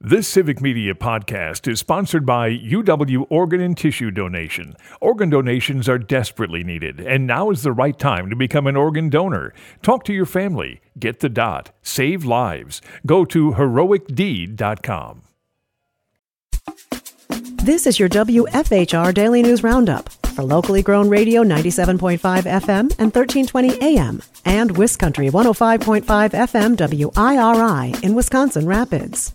This Civic Media podcast is sponsored by UW Organ and Tissue Donation. Organ donations are desperately needed, and now is the right time to become an organ donor. Talk to your family. Get the dot. Save lives. Go to heroicdeed.com. This is your WFHR Daily News Roundup for locally grown radio 97.5 FM and 1320 AM and Wiscountry 105.5 FM WIRI in Wisconsin Rapids.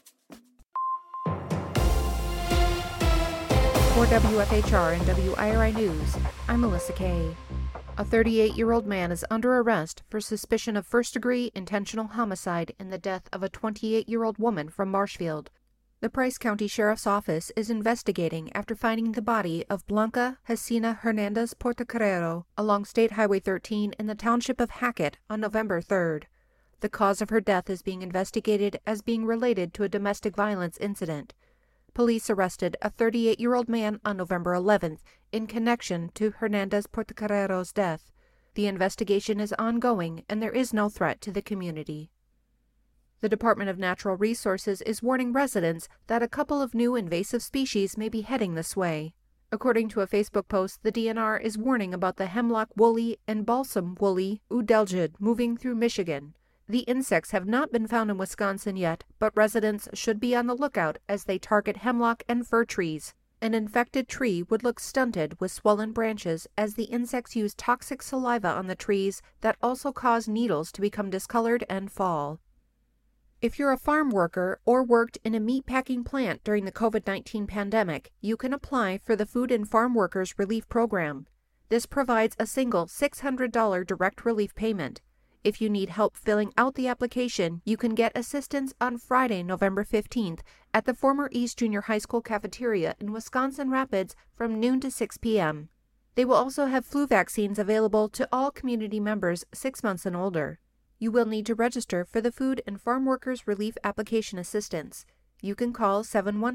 For WFHR and WIRI News, I'm Melissa Kay. A 38-year-old man is under arrest for suspicion of first-degree intentional homicide in the death of a 28-year-old woman from Marshfield. The Price County Sheriff's Office is investigating after finding the body of Blanca Hesina Hernandez Portocarrero along State Highway 13 in the township of Hackett on November 3rd. The cause of her death is being investigated as being related to a domestic violence incident. Police arrested a 38-year-old man on November 11th in connection to Hernandez Portocarrero's death. The investigation is ongoing and there is no threat to the community. The Department of Natural Resources is warning residents that a couple of new invasive species may be heading this way. According to a Facebook post, the DNR is warning about the hemlock woolly and balsam woolly udelgid moving through Michigan. The insects have not been found in Wisconsin yet, but residents should be on the lookout as they target hemlock and fir trees. An infected tree would look stunted with swollen branches as the insects use toxic saliva on the trees that also cause needles to become discolored and fall. If you're a farm worker or worked in a meatpacking plant during the COVID-19 pandemic, you can apply for the Food and Farm Workers Relief Program. This provides a single $600 direct relief payment. If you need help filling out the application, you can get assistance on Friday, November 15th at the former East Junior High School cafeteria in Wisconsin Rapids from noon to 6 p.m. They will also have flu vaccines available to all community members 6 months and older. You will need to register for the Food and Farm Workers Relief Application Assistance. You can call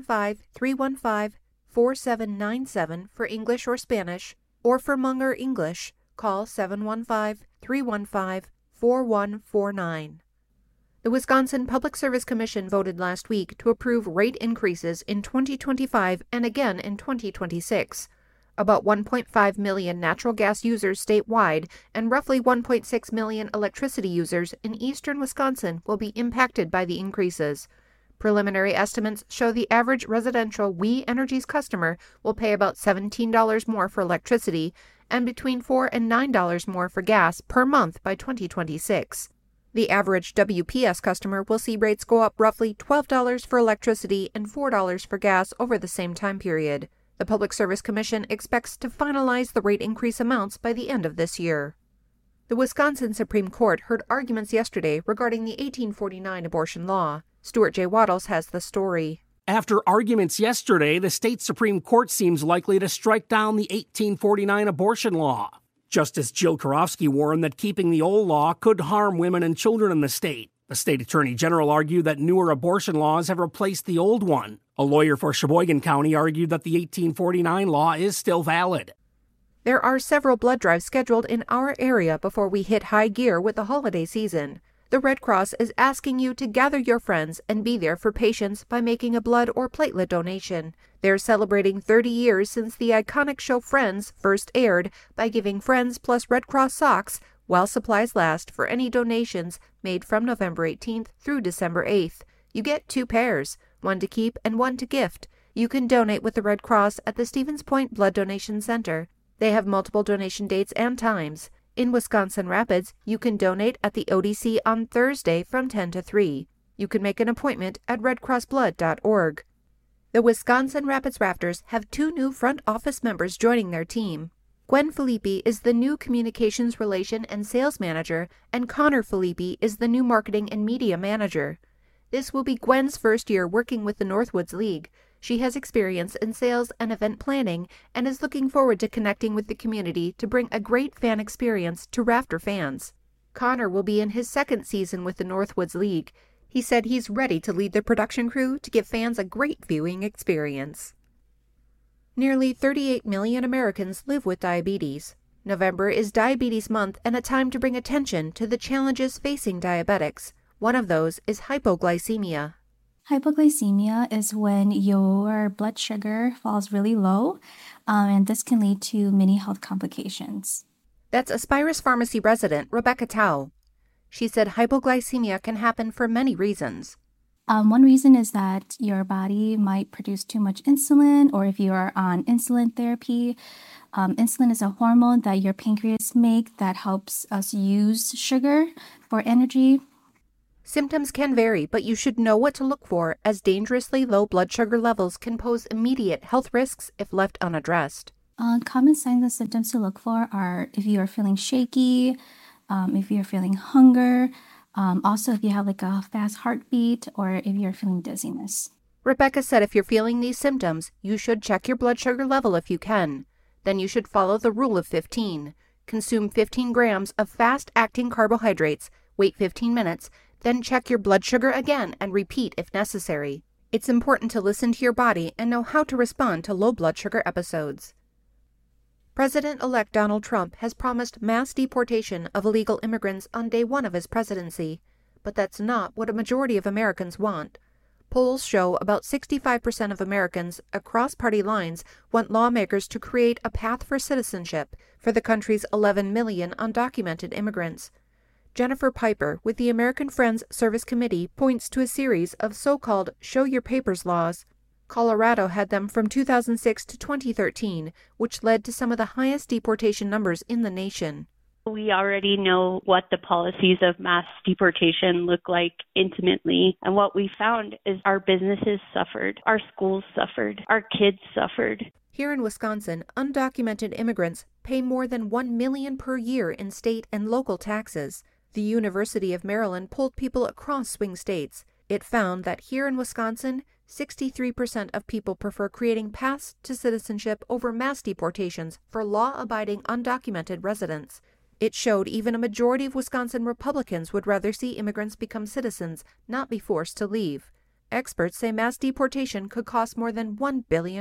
715-315-4797 for English or Spanish, or for Munger English, call 715-315-4149. The Wisconsin Public Service Commission voted last week to approve rate increases in 2025 and again in 2026. About 1.5 million natural gas users statewide and roughly 1.6 million electricity users in eastern Wisconsin will be impacted by the increases. Preliminary estimates show the average residential We Energies customer will pay about $17 more for electricity and between $4 and $9 more for gas per month by 2026. The average WPS customer will see rates go up roughly $12 for electricity and $4 for gas over the same time period. The Public Service Commission expects to finalize the rate increase amounts by the end of this year. The Wisconsin Supreme Court heard arguments yesterday regarding the 1849 abortion law. Stuart J. Waddles has the story. After arguments yesterday, the state Supreme Court seems likely to strike down the 1849 abortion law. Justice Jill Karofsky warned that keeping the old law could harm women and children in the state. The state attorney general argued that newer abortion laws have replaced the old one. A lawyer for Sheboygan County argued that the 1849 law is still valid. There are several blood drives scheduled in our area before we hit high gear with the holiday season. The Red Cross is asking you to gather your friends and be there for patients by making a blood or platelet donation. They're celebrating 30 years since the iconic show Friends first aired by giving Friends plus Red Cross socks while supplies last for any donations made from November 18th through December 8th. You get 2 pairs, one to keep and one to gift. You can donate with the Red Cross at the Stevens Point Blood Donation Center. They have multiple donation dates and times. In Wisconsin Rapids, you can donate at the ODC on Thursday from 10 to 3. You can make an appointment at redcrossblood.org. The Wisconsin Rapids Rafters have 2 new front office members joining their team. Gwen Filippi is the new Communications Relation and Sales Manager, and Connor Filippi is the new Marketing and Media Manager. This will be Gwen's first year working with the Northwoods League. She has experience in sales and event planning and is looking forward to connecting with the community to bring a great fan experience to Rafter fans. Connor will be in his 2nd season with the Northwoods League. He said he's ready to lead the production crew to give fans a great viewing experience. Nearly 38 million Americans live with diabetes. November is Diabetes Month and a time to bring attention to the challenges facing diabetics. One of those is hypoglycemia. Hypoglycemia is when your blood sugar falls really low, and this can lead to many health complications. That's Aspirus Pharmacy resident Rebecca Tao. She said hypoglycemia can happen for many reasons. One reason is that your body might produce too much insulin, or if you are on insulin therapy. Insulin is a hormone that your pancreas makes that helps us use sugar for energy. Symptoms can vary, but you should know what to look for, as dangerously low blood sugar levels can pose immediate health risks if left unaddressed. Common signs and symptoms to look for are if you are feeling shaky, if you're feeling hunger, also if you have like a fast heartbeat, or if you're feeling dizziness. Rebecca said if you're feeling these symptoms, you should check your blood sugar level if you can. Then you should follow the rule of 15. Consume 15 grams of fast-acting carbohydrates, wait 15 minutes, then check your blood sugar again and repeat if necessary. It's important to listen to your body and know how to respond to low blood sugar episodes. President-elect Donald Trump has promised mass deportation of illegal immigrants on day one of his presidency, but that's not what a majority of Americans want. Polls show about 65% of Americans across party lines want lawmakers to create a path for citizenship for the country's 11 million undocumented immigrants. Jennifer Piper with the American Friends Service Committee points to a series of so-called show your papers laws. Colorado had them from 2006 to 2013, which led to some of the highest deportation numbers in the nation. We already know what the policies of mass deportation look like intimately. And what we found is our businesses suffered, our schools suffered, our kids suffered. Here in Wisconsin, undocumented immigrants pay more than $1 million per year in state and local taxes. The University of Maryland polled people across swing states. It found that here in Wisconsin, 63% of people prefer creating paths to citizenship over mass deportations for law-abiding undocumented residents. It showed even a majority of Wisconsin Republicans would rather see immigrants become citizens, not be forced to leave. Experts say mass deportation could cost more than $1 billion.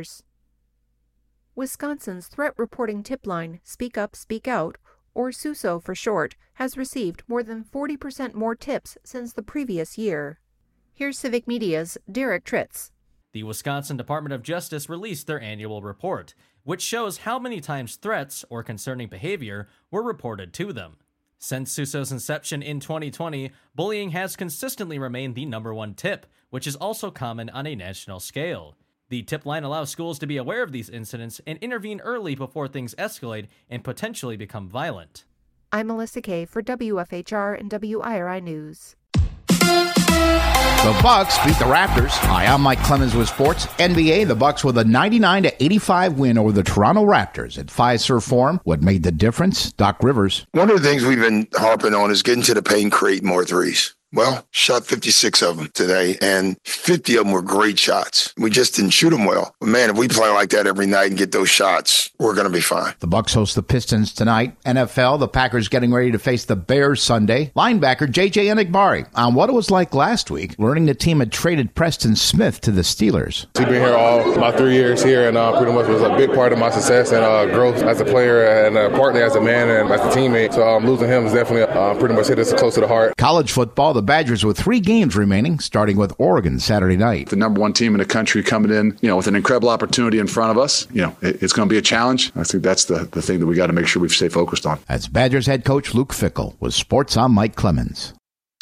Wisconsin's threat reporting tip line, Speak Up, Speak Out, or SUSO for short, has received more than 40% more tips since the previous year. Here's Civic Media's Derek Tritz. The Wisconsin Department of Justice released their annual report, which shows how many times threats or concerning behavior were reported to them. Since SUSO's inception in 2020, bullying has consistently remained the #1 tip, which is also common on a national scale. The tip line allows schools to be aware of these incidents and intervene early before things escalate and potentially become violent. I'm Melissa Kay for WFHR and WIRI News. The Bucks beat the Raptors. Hi, I'm Mike Clemens with Sports. NBA, the Bucks with a 99-85 win over the Toronto Raptors at Fiserv Forum. What made the difference? Doc Rivers. One of the things we've been harping on is getting to the paint, create more threes. Well, shot 56 of them today, and 50 of them were great shots. We just didn't shoot them well. But man, if we play like that every night and get those shots, we're going to be fine. The Bucks host the Pistons tonight. NFL, the Packers getting ready to face the Bears Sunday. Linebacker J.J. Enagbari on what it was like last week, learning the team had traded Preston Smith to the Steelers. He's been here all my 3 years here, and pretty much was a big part of my success and growth as a player and partly as a man and as a teammate. So losing him is definitely pretty much hit us close to the heart. College football, the Badgers with 3 games remaining, starting with Oregon Saturday night. The #1 team in the country coming in, with an incredible opportunity in front of us. It's going to be a challenge. I think that's the thing that we got to make sure we stay focused on. That's Badgers head coach Luke Fickell with Sports. I'm Mike Clemens.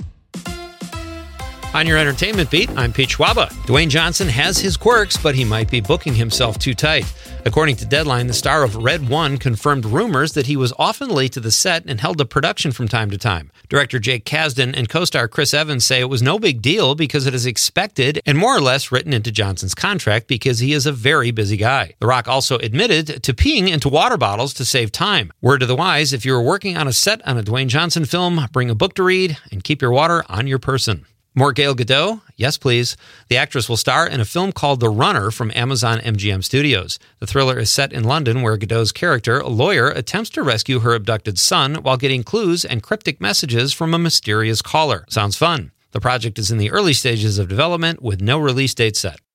On your entertainment beat, I'm Pete Schwaba. Dwayne Johnson has his quirks, but he might be booking himself too tight. According to Deadline, the star of Red One confirmed rumors that he was often late to the set and held up production from time to time. Director Jake Kasdan and co-star Chris Evans say it was no big deal because it is expected and more or less written into Johnson's contract because he is a very busy guy. The Rock also admitted to peeing into water bottles to save time. Word to the wise, if you are working on a set on a Dwayne Johnson film, bring a book to read and keep your water on your person. More Gal Gadot? Yes, please. The actress will star in a film called The Runner from Amazon MGM Studios. The thriller is set in London, where Gadot's character, a lawyer, attempts to rescue her abducted son while getting clues and cryptic messages from a mysterious caller. Sounds fun. The project is in the early stages of development with no release date set.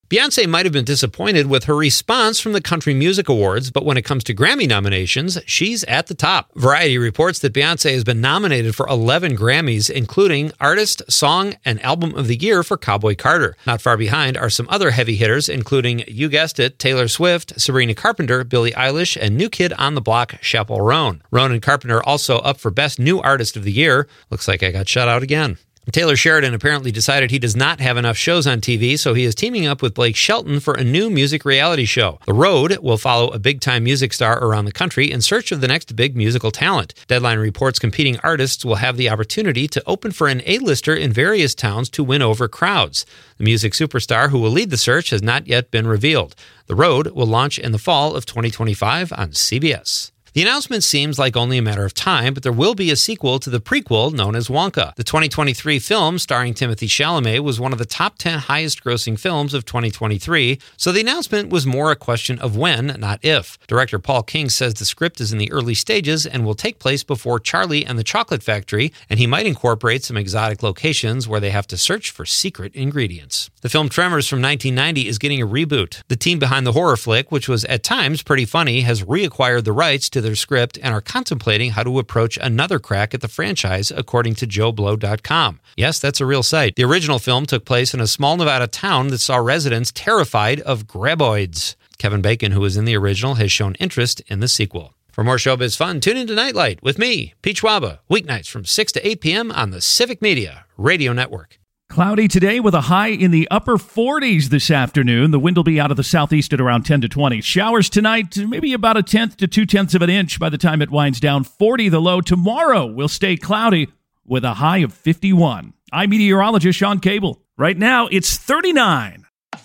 Beyoncé might have been disappointed with her response from the Country Music Awards, but when it comes to Grammy nominations, she's at the top. Variety reports that Beyoncé has been nominated for 11 Grammys, including Artist, Song, and Album of the Year for Cowboy Carter. Not far behind are some other heavy hitters, including, you guessed it, Taylor Swift, Sabrina Carpenter, Billie Eilish, and New Kid on the Block, Chappell Roan. Roan and Carpenter also up for Best New Artist of the Year. Looks like I got shut out again. Taylor Sheridan apparently decided he does not have enough shows on TV, so he is teaming up with Blake Shelton for a new music reality show. The Road will follow a big-time music star around the country in search of the next big musical talent. Deadline reports competing artists will have the opportunity to open for an A-lister in various towns to win over crowds. The music superstar who will lead the search has not yet been revealed. The Road will launch in the fall of 2025 on CBS. The announcement seems like only a matter of time, but there will be a sequel to the prequel known as Wonka. The 2023 film, starring Timothée Chalamet, was one of the top 10 highest-grossing films of 2023, so the announcement was more a question of when, not if. Director Paul King says the script is in the early stages and will take place before Charlie and the Chocolate Factory, and he might incorporate some exotic locations where they have to search for secret ingredients. The film Tremors from 1990 is getting a reboot. The team behind the horror flick, which was at times pretty funny, has reacquired the rights to their script and are contemplating how to approach another crack at the franchise, according to JoeBlow.com. Yes, that's a real site. The original film took place in a small Nevada town that saw residents terrified of graboids. Kevin Bacon, who was in the original, has shown interest in the sequel. For more showbiz fun, tune into Nightlight with me, Peach Waba, weeknights from 6 to 8 p.m. on the Civic Media Radio Network. Cloudy today with a high in the upper 40s this afternoon. The wind will be out of the southeast at around 10 to 20. Showers tonight, maybe about 1/10 to 2/10 of an inch by the time it winds down. 40 the low. Tomorrow will stay cloudy with a high of 51. I'm meteorologist Sean Cable. Right now, it's 39.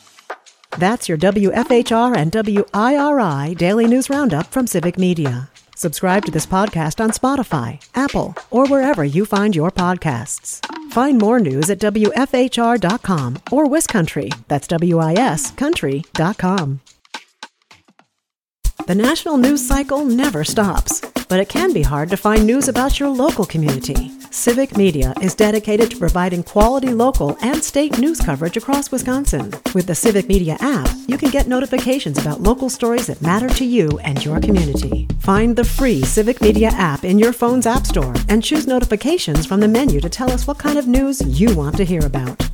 That's your WFHR and WIRI Daily News Roundup from Civic Media. Subscribe to this podcast on Spotify, Apple, or wherever you find your podcasts. Find more news at WFHR.com or WisCountry, that's WIS country.com. The national news cycle never stops, but it can be hard to find news about your local community. Civic Media is dedicated to providing quality local and state news coverage across Wisconsin. With the Civic Media app, you can get notifications about local stories that matter to you and your community. Find the free Civic Media app in your phone's app store and choose notifications from the menu to tell us what kind of news you want to hear about.